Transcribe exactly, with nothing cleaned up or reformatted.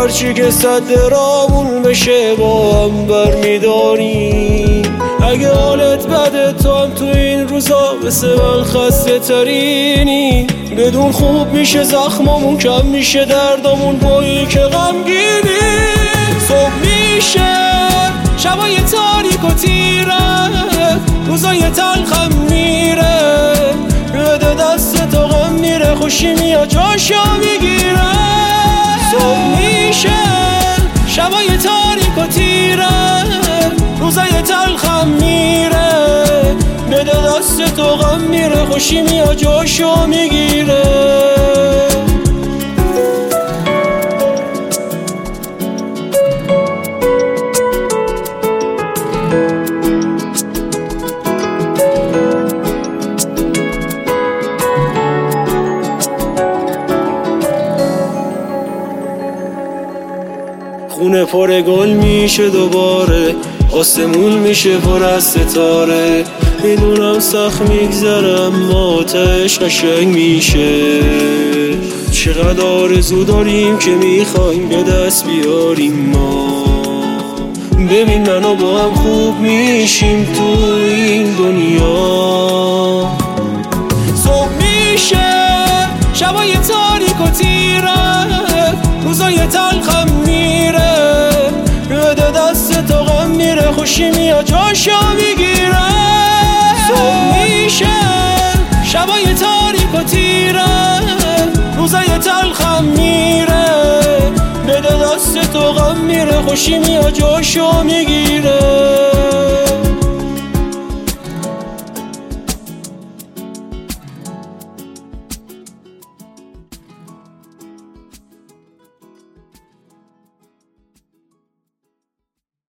هرچی که صد رامون بشه با هم برمیداریم. اگه حالت بده تو هم تو این روزا مثل من خسته ترینی. بدون خوب میشه زخمامون، کم میشه دردامون بایی که غمگینی. صبح میشه شبای تاریک و تیره، روزای تلخم میره، بده دست تو غم میره، خوشی میاد جاشو میگیره. صبح میشه شبای تاریک و تیره، روزای تلخم میره، بده دست تو غم میره، خوشی میاد جاشو میگیره. خونه پر گل میشه دوباره، آسمون میشه پر از ستاره. میدونم سخت میگذرم اما آتش قشنگ میشه. چقدر آرزو داریم که میخوایم به دست بیاریم ما. ببین منو با هم خوب میشیم تو این دنیا. صبح میشه شبای تاریک و تیره، روزای تلخم میره، بده دست تو غم میره، خوشی میاد جاشو میگیره. صبح میشه شبای تاریک و تیره، روزای تلخم میره، بده دست تو غم میره، خوشی میاد جاشو میگیره.